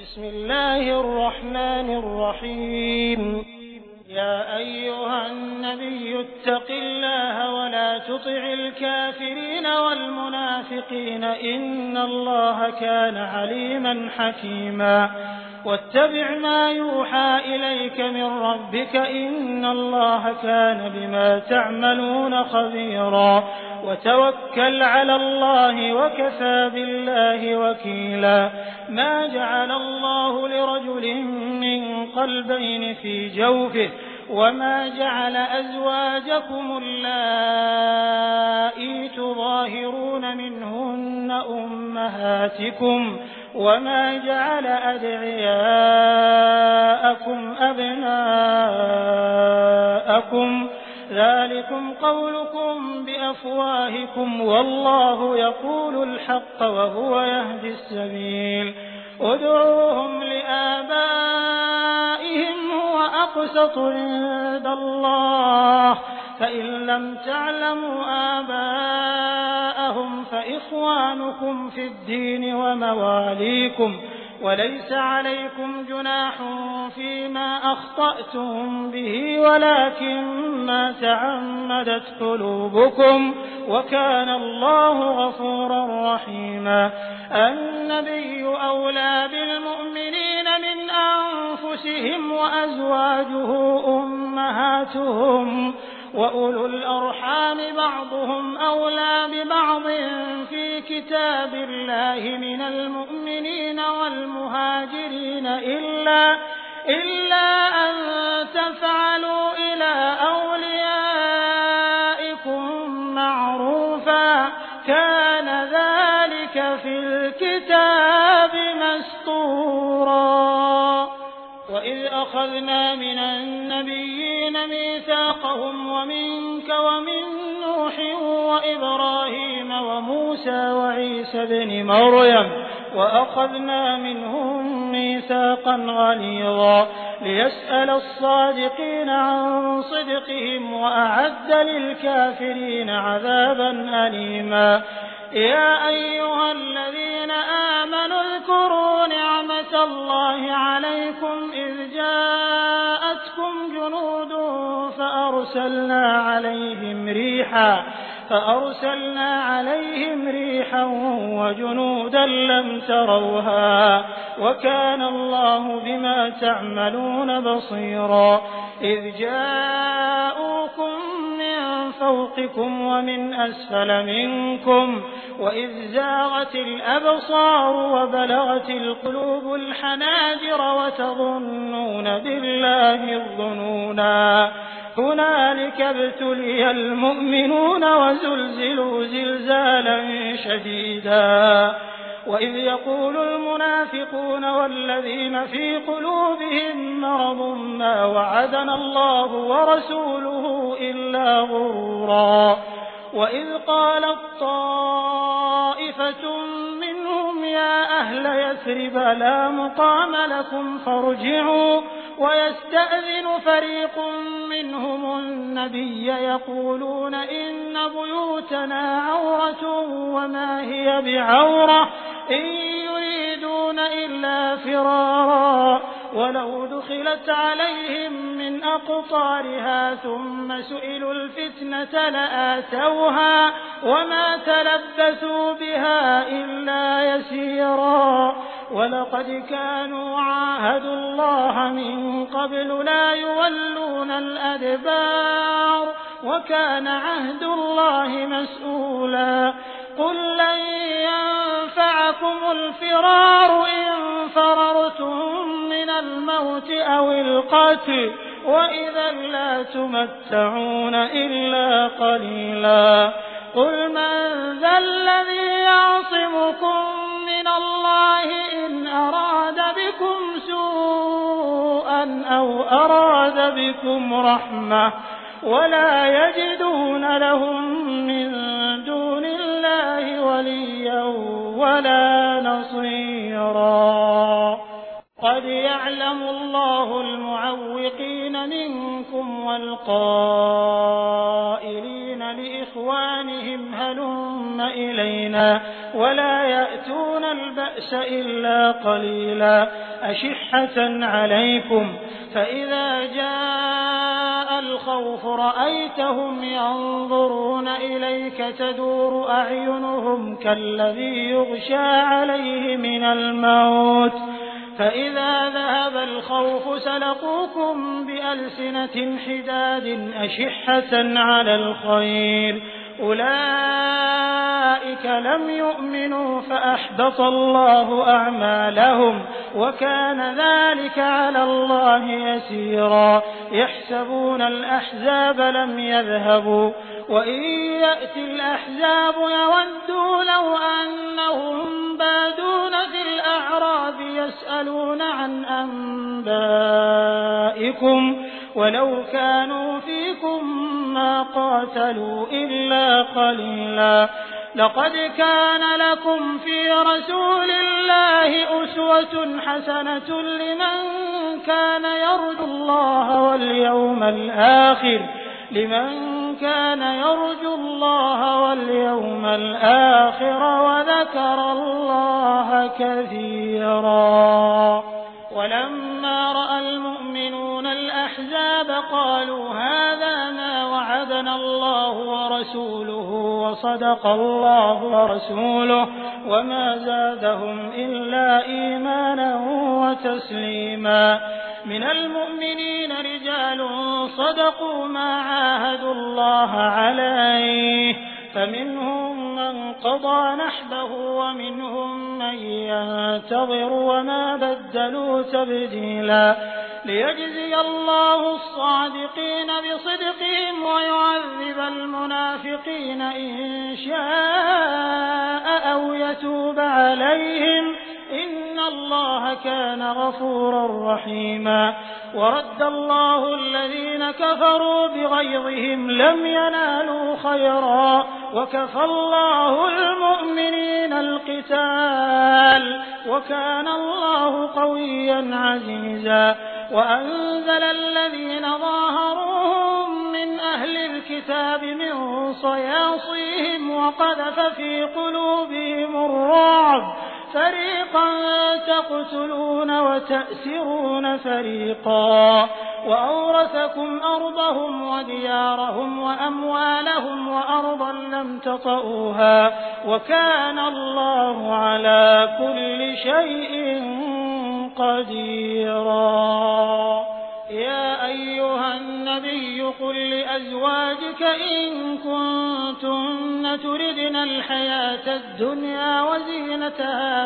بسم الله الرحمن الرحيم. يا أيها النبي اتق الله ولا تطع الكافرين والمنافقين إن الله كان عليما حكيما. واتبع ما يوحى إليك من ربك إن الله كان بما تعملون خبيرا. وتوكل على الله وكفى بالله وكيلا. ما جعل الله لرجل من قلبين في جوفه وما جعل أزواجكم اللائي تظاهرون منهن أمهاتكم وما جعل أدعياءكم أبناءكم ذلكم قولكم بأفواهكم والله يقول الحق وهو يهدي السبيل. ادعوهم لآبائهم هو أقسط عند الله فإن لم تعلموا آباءهم فإخوانكم في الدين ومواليكم وليس عليكم جناح فيما أخطأتم به ولكن ما تعمدت قلوبكم وكان الله غفورا رحيما. النبي أولى بالمؤمنين من أنفسهم وأزواجه أمهاتهم وأولو الأرحام بعضهم أولى ببعض في كتاب الله من المؤمنين والمهاجرين إلا أن تفعلوا إلى أوليائكم معروفا كان ذلك في الكتاب مسطورا. وإذ أخذنا من النبيين ميثاقهم ومنك ومن نوح وإبراهيم وموسى وعيسى ابن مريم وأخذنا منهم ميثاقا غليظا ليسأل الصادقين عن صدقهم وأعد للكافرين عذابا أليما. يا أيها الذين آمنوا اذكروا نعمة الله عليكم إذ جاءتكم جنود فأرسلنا عليهم ريحا وجنودا لم تروها وكان الله بما تعملون بصيرا. إذ جاءوكم من فوقكم ومن أسفل منكم وإذ زاغت الأبصار وبلغت القلوب الحناجر وتظنون بالله الظنونا. هنالك ابتلي المؤمنون وزلزلوا زلزالا شديدا. وإذ يقول المنافقون والذين في قلوبهم مرض ما وعدنا الله ورسوله إلا غرورا. وإذ قالت طائفة منهم يا أهل يثرب لا مقام لكم فارجعوا ويستأذن فريق منهم النبي يقولون إن بيوتنا عورة وما هي بعورة إن يريدون إلا فرارا ولو دخلت عليهم من أقطارها ثم سئلوا الفتنة لآتوها وما تلبثوا بها إلا يسيرا. ولقد كانوا عاهدوا الله من قبل لا يولون الأدبار وكان عهد الله مسؤولا. قل لن ينفعكم الفرار إن فررتم من الموت أو القتل وإذا لا تمتعون إلا قليلا. قل من ذا الذي يعصمكم من الله إن أراد بكم سوءا أو أراد بكم رحمة ولا يجدون لهم من دون الله وليا ولا نصيرا. قد يعلم الله المعوقين منكم والقائلين لإخوانهم هلم إلينا ولا يأتون البأس إلا قليلا أشحة عليكم فإذا جاء الخوف رأيتهم ينظرون إليك تدور أعينهم كالذي يغشى عليه من الموت فإذا ذهب الخوف سلقوكم بألسنة حداد أشحة على الخير أولئك لم يؤمنوا فأحبط الله أعمالهم وكان ذلك على الله يسيرا يحسبون الأحزاب لم يذهبوا وإن يأتي الأحزاب يودوا لو أنهم بادون في الأعراب يسألون عن أنبائكم ولو كانوا فيكم ما قاتلوا إلا قليلا لقد كان لكم في رسول الله أسوة حسنة لمن كان يرجو الله واليوم الآخر وذكر الله كثيرا ولما رأى المؤمنون الأحزاب قالوا هذا ما وعدنا الله ورسوله وصدق الله ورسوله وما زادهم إلا إيمانا وتسليما من المؤمنين رجال صدقوا ما عاهدوا الله عليه فمنهم من قضى نحبه ومنهم من ينتظر وما بدلوا تبديلا ليجزي الله الصادقين بصدقهم ويعذب المنافقين إن شاء أو يتوب عليهم إن الله كان غفورا رحيما ورد الله الذين كفروا بغيظهم لم ينالوا خيرا وكفى الله المؤمنين القتال وكان الله قويا عزيزا وأنزل الذين ظاهروهم من أهل الكتاب من صياصيهم وقذف في قلوبهم الرعب فريقا تقتلون وتأسرون فريقا وأورثكم أرضهم وديارهم وأموالهم وأرضا لم تطئوها وكان الله على كل شيء قديرا يا أيها النبي قل لأزواجك إن كنتن تردن الحياة الدنيا وزينتها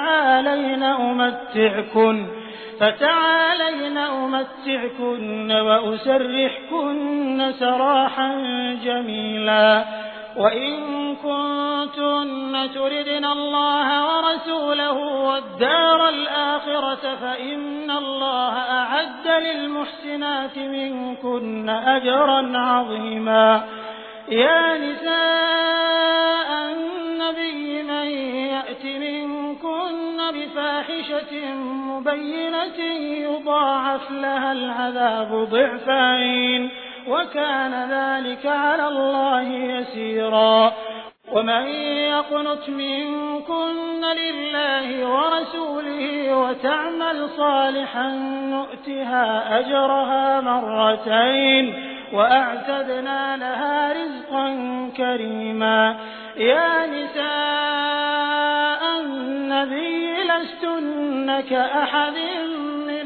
فتعالين أمتعكن وأسرحكن سراحا جميلا وإن كنتن تردن الله ورسوله والدار الآخرة فإن الله أعد للمحسنات منكن أجرا عظيما يا نساء النبي من يأت منكن بفاحشة مبينة يضاعف لها العذاب ضعفين وكان ذلك على الله يسيرا ومن يقنت منكن لله ورسوله وتعمل صالحا نؤتها أجرها مرتين وأعتدنا لها رزقا كريما يا نساء النبي لستن كأحد من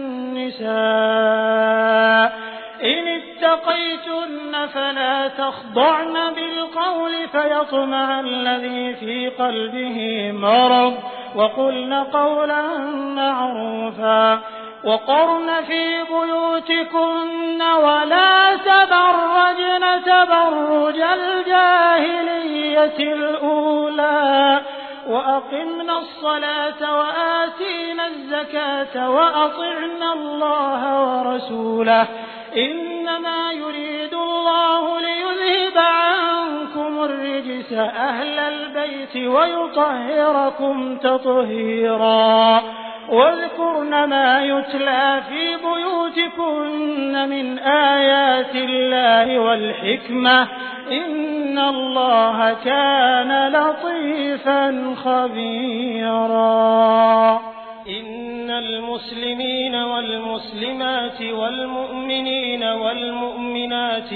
النساء إن اتقيتن فلا تخضعن بالقول فيطمع الذي في قلبه مرض وقلن قولا معروفا وقرن في بيوتكن ولا تبرجن تبرج الجاهلية الأولى وأقمنا الصلاة وآتينا الزكاة وأطعنا الله ورسوله إنما يريد الله ليذهب عنكم الرجس أهل البيت ويطهركم تطهيرا واذكرن ما يتلى في بيوتكن من آيات الله والحكمة إن الله كان لطيفا خبيرا. إن المسلمين والمسلمات والمؤمنين والمؤمنات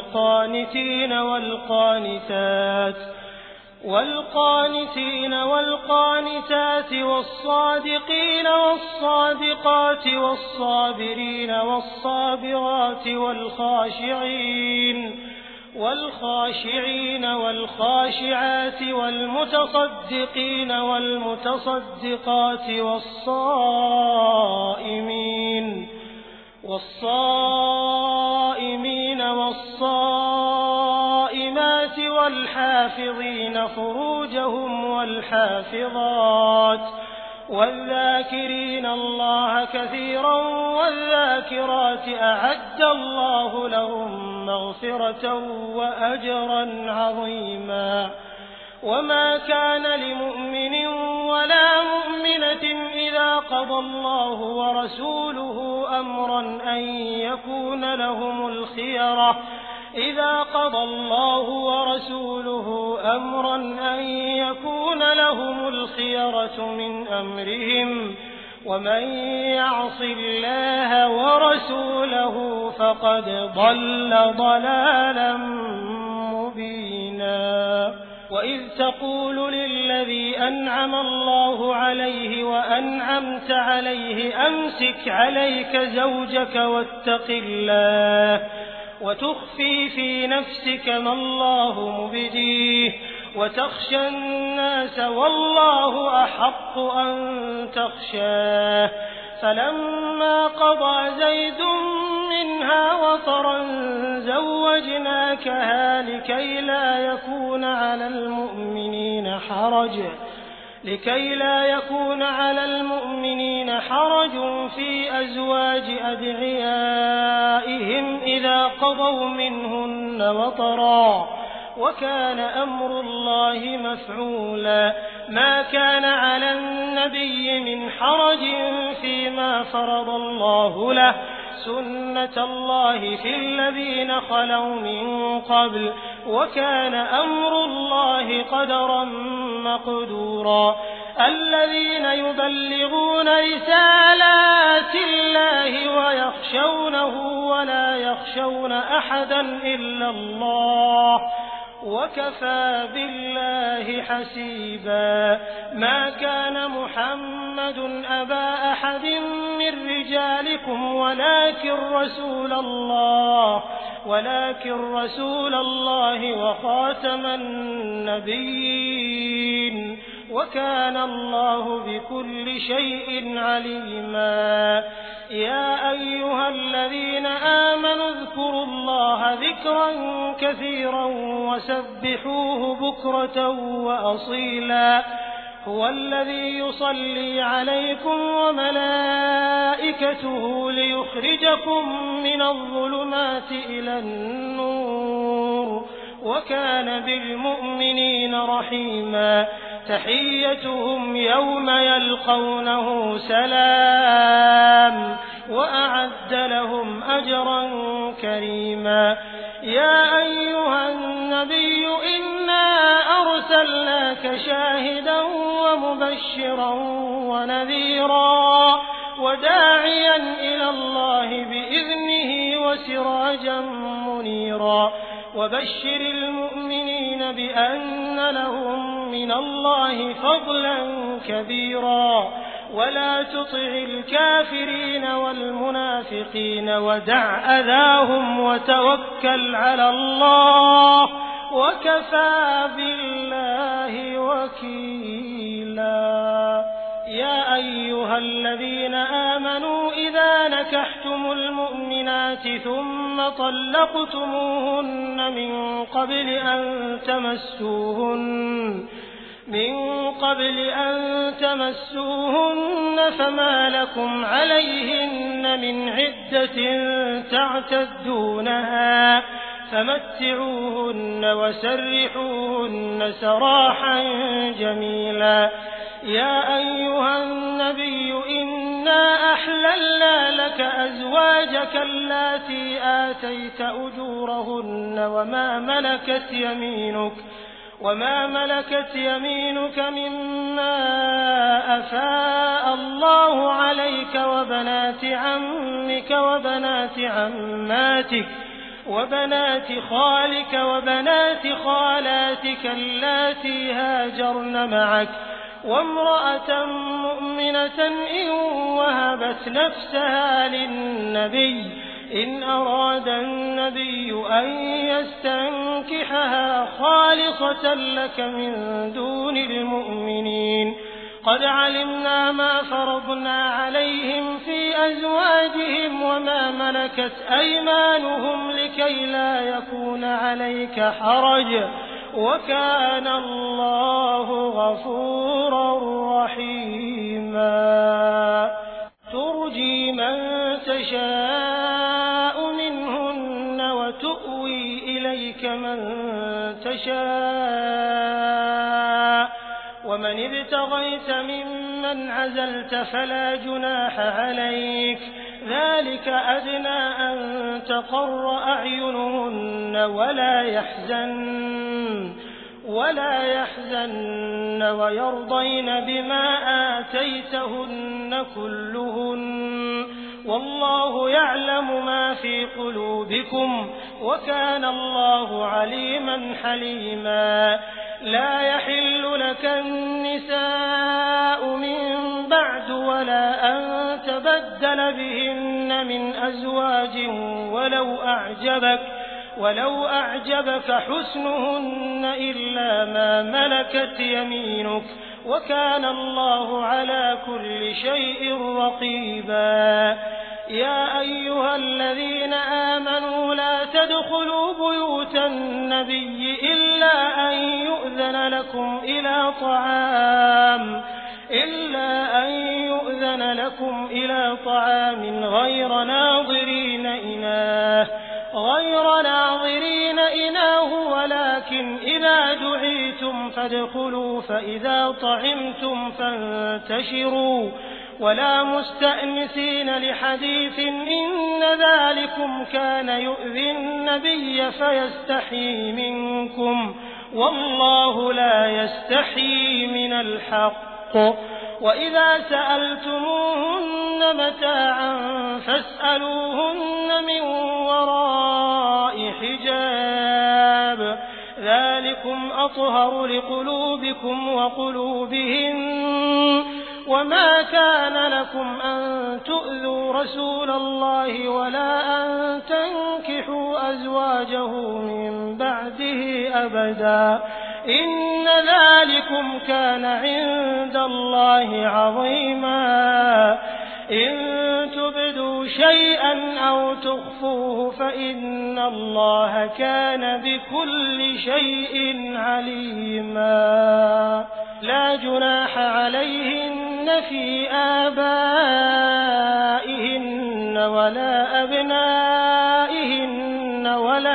والقانتين والقانتات والصادقين والصادقات والصابرين والصابرات والخاشعين والخاشعات والمتصدقين والمتصدقات والصائمين والصائمات والحافظين فروجهم والحافظات والذاكرين الله كثيرا والذاكرات أعد الله لهم مغفرة وأجرا عظيما. وما كان لمؤمن ولا مؤمنة إذا قضى الله ورسوله أمرا أن يكون لهم الخيرة من أمرهم ومن يعص الله ورسوله فقد ضل ضلالا مبينا. وإذ تقول للذي أنعم الله عليه وأنعمت عليه أمسك عليك زوجك واتق الله وتخفي في نفسك ما الله مبديه وتخشى الناس والله أحق أن تخشاه. فلما قضى زيد منها وطرا زوجناكها لكي لا يكون على المؤمنين حرج في أزواج أدعيائهم إذا قضوا منهن وطرا وكان أمر الله مفعولا. ما كان على النبي من حرج فيما فرض الله له سنة الله في الذين خلوا من قبل وكان أمر الله قدرا مقدورا. الذين يبلغون رسالات الله ويخشونه ولا يخشون أحدا إلا الله وكفى بالله حسيبا. ما كان محمد أبا أحد من رجالكم ولكن رسول الله وخاتم النبيين وكان الله بكل شيء عليما. يا أيها الذين آمنوا اذكروا الله ذكرا كثيرا وسبحوه بكرة وأصيلا. هو الذي يصلي عليكم وملائكته ليخرجكم من الظلمات إلى النور وكان بالمؤمنين رحيما. تحيتهم يوم يلقونه سلام وأعد لهم أجرا كريما. يا أيها النبي إنا أرسلناك شاهدا ومبشرا ونذيرا وداعيا إلى الله بإذنه وسراجا منيرا. وبشر المؤمنين بأن لهم من الله فضلا كبيرا. ولا تطع الكافرين والمنافقين ودع أذاهم وتوكل على الله وكفى بالله وكيلا. يا أيها الذين آمنوا إذا نكحتم المؤمنات ثم طلقتموهن من قبل أن تمسوهن فما لكم عليهن من عدة تعتدونها فمتعوهن وسرحوهن سراحا جميلا. يا أيها النبي إنا أحللنا لك أزواجك اللاتي آتيت أجورهن وما ملكت يمينك مما أفاء الله عليك وبنات عمك وبنات عماتك وبنات خالك وبنات خالاتك اللاتي هاجرن معك وامرأة مؤمنة إن وهبت نفسها للنبي إن أراد النبي أن يستنكحها خالصة لك من دون المؤمنين قد علمنا ما فرضنا عليهم في أزواجهم وما ملكت أيمانهم لكي لا يكون عليك حرج وكان الله غفورا رحيما ترجي من تشاء منهن وتؤوي إليك من تشاء ومن ابتغيت ممن عزلت فلا جناح عليك ذلك أدنى أن تقر أعينهن ولا يحزن ويرضين بما آتيتهن كلهن والله يعلم ما في قلوبكم وكان الله عليما حليما لا يحل لك النساء من بعد ولا أن تبدل بهن من أزواج ولو أعجبك حسنهن إلا ما ملكت يمينك وكان الله على كل شيء رقيبا يا أيها الذين آمنوا لا تدخلوا بيوت النبي إلا أن يؤذن لكم إلى طعام غير ناظرين إناه ولكن إذا دعيتم فادخلوا فإذا طعمتم فانتشروا ولا مستأنسين لحديث إن ذلكم كان يؤذي النبي فيستحيي منكم والله لا يستحيي من الحق وإذا سألتموهن متاعا فاسألوهن من وراء حجاب ذلكم أطهر لقلوبكم وقلوبهن وما كان لكم أن تؤذوا رسول الله ولا أن تنكحوا أزواجه من بعده أبدا إن ذلكم كان عند الله عظيما إن تبدوا شيئا أو تخفوه فإن الله كان بكل شيء عليما لا جناح عليهن في آبائهن ولا أبنائهن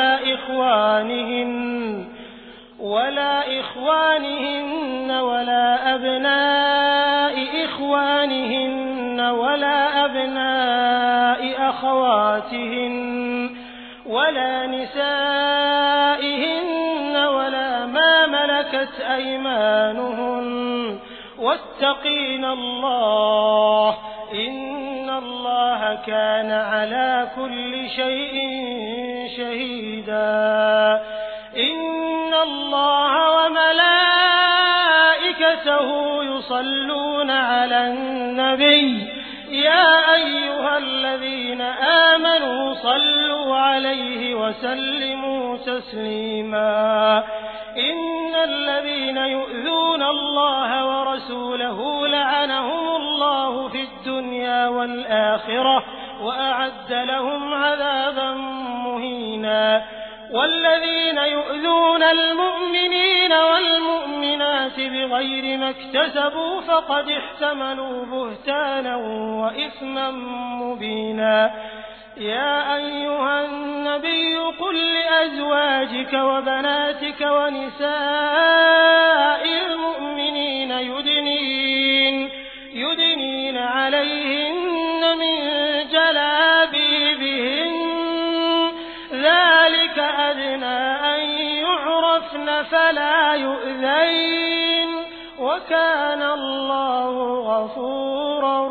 ولا إخوانهن ولا أبناء إخوانهن ولا أبناء أخواتهن ولا نسائهن ولا ما ملكت أيمانهن واتقين الله إن الله كان على كل شيء شهيدا إن الله وملائكته يصلون على النبي يا أيها الذين آمنوا صلوا عليه وسلموا تسليما إن الذين يؤذون الله ورسوله لعنهم الله في الدنيا والآخرة وأعد لهم عذابا مهينا والذين يؤذون المؤمنين والمؤمنات بغير ما اكتسبوا فقد احتملوا بهتانا وإثما مبينا يا أيها النبي قل لأزواجك وبناتك ونساء المؤمنين عليهن من جلابيبهن ذلك أدنى أن يعرفن فلا يؤذين وكان الله غفورا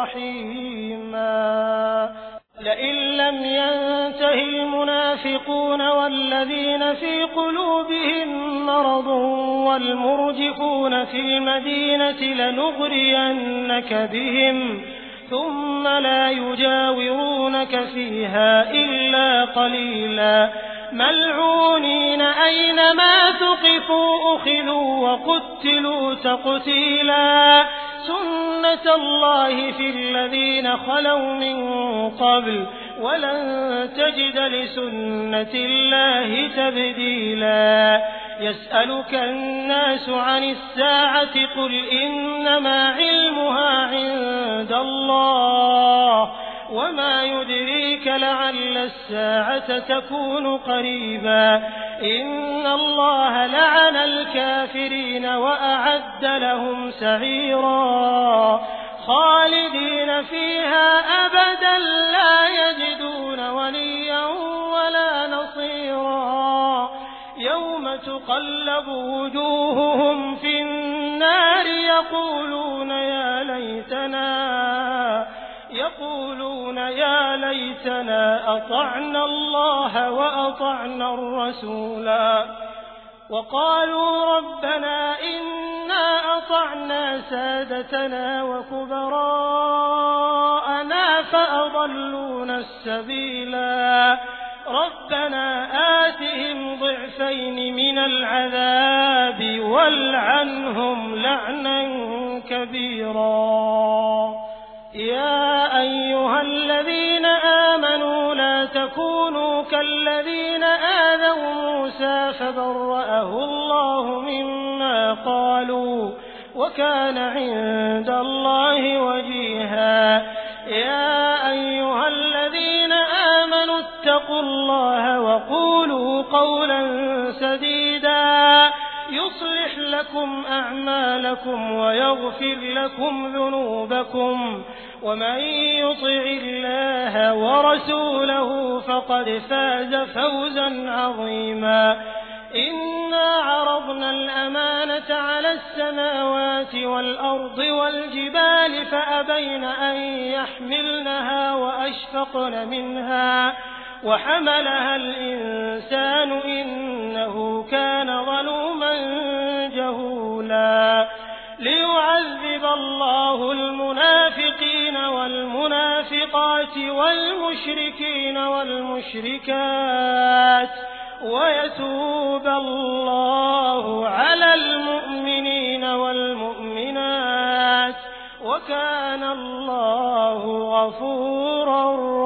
رحيما. لئن لم ينته المنافقون والذين في قلوبهم مرض والمرجفون في المدينة لنغرينك بهم ثم لا يجاورونك فيها إلا قليلا ملعونين أينما ثقفوا أخذوا وقتلوا تقتيلا سنة الله في الذين خلوا من قبل ولن تجد لسنة الله تبديلا. يسألك الناس عن الساعة قل إنما علمها عند الله وما يدريك لعل الساعة تكون قريبا. إن الله لعن الكافرين وأعد لهم سعيرا خالدين فيها أبدا لا يجدون وليا ولا نصيرا. يوم تقلب وجوههم في النار يقولون يا ليتنا أطعنا الله وأطعنا الرسولا وقالوا ربنا إنا أطعنا سادتنا وكبراءنا فأضلونا السبيلا. ربنا آتهم ضعفين من العذاب والعنهم لعنا كبيرا. يا أيها الذين آمنوا لا تكونوا كالذين آذوا موسى فبرأه الله مما قالوا وكان عند الله وجيها. يا أيها الذين آمنوا اتقوا الله وقولوا قولا سديدا يصلح لكم أعمالكم ويغفر لكم ذنوبكم ومن يطع الله ورسوله فقد فاز فوزا عظيما. إنا عرضنا الأمانة على السماوات والأرض والجبال فأبين أن يحملنها وأشفقن منها وحملها الإنسان إنه كان ظلوما جهولا. ليعذب الله المنافقين والمنافقات والمشركين والمشركات ويتوب الله على المؤمنين والمؤمنات وكان الله غفورا